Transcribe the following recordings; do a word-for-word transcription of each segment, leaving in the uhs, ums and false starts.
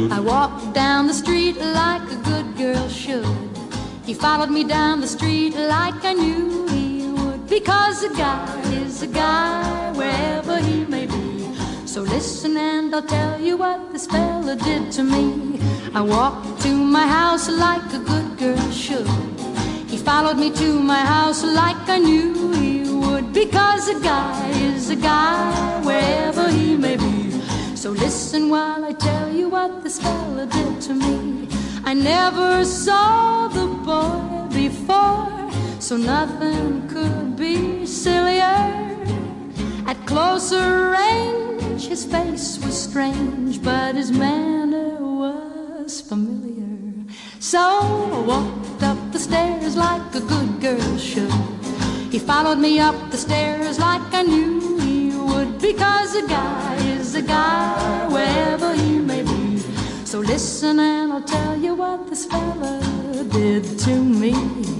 I walked down the street like a good girl should. He followed me down the street like I knew he would, because a guy is a guy wherever he may be. So listen and I'll tell you what this fella did to me. I walked to my house like a good girl should. He followed me to my house like I knew he would, because a guy is a guy wherever he may be. So listen while I tell you what this fella did to me. I never saw the boy before, so nothing could be sillier. At closer range, his face was strange, but his manner was familiar. So I walked up the stairs like a good girl should. He followed me up the stairs like I knew he would, because a guy is a guy wherever he may be. So listen and I'll tell you what this fella did to me.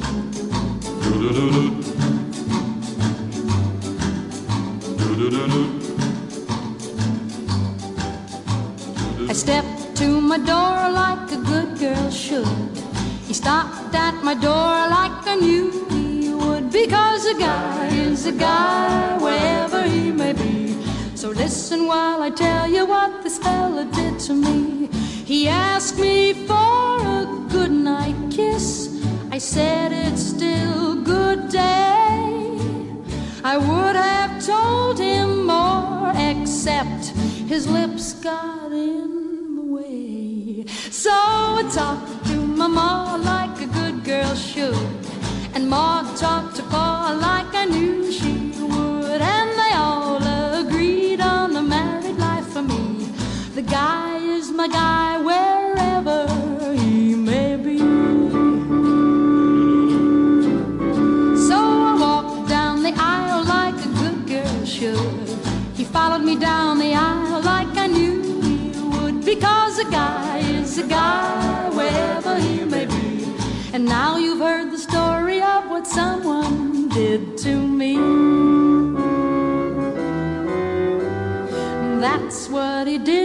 I stepped to my door like a good girl should. He stopped at my door like I knew he would, because a guy is a guy wherever he may be. So listen while I tell you what this fella did to me. He asked me for a goodnight kiss. I said it's still good day. I would have told him more, except his lips got in the way. So I talked to my ma like a good girl should, and Ma talked to Pa like I knew she would, and they all agreed on a married life for me. The guy is my guy wherever he may be. So I walked down the aisle like a good girl should. He followed me down the aisle like I knew he would, because a guy is a guy wherever he may be. And now you've heard the story of what someone did to me. That's what he did